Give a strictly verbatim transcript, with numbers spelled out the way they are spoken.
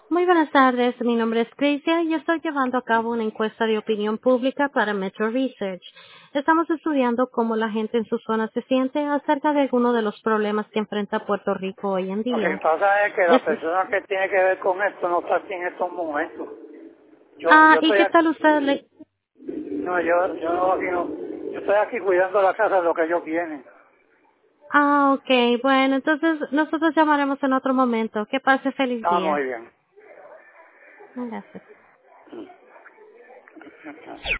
Muy buenas tardes, mi nombre es Crisia y estoy llevando a cabo una encuesta de opinión pública para Metro Research. Estamos estudiando cómo la gente en su zona se siente acerca de algunos de los problemas que enfrenta Puerto Rico hoy en Lo que día. pasa es que la Es- persona que tiene que ver con esto no está aquí en estos momentos. Yo, ah, yo ¿y estoy qué aquí, tal usted? Le... no, yo, yo no, aquí no, yo estoy aquí cuidando la casa de lo que ellos vienen. Ah, ok, bueno, entonces nosotros llamaremos en otro momento. Que pase feliz Está muy día. bien. Gracias.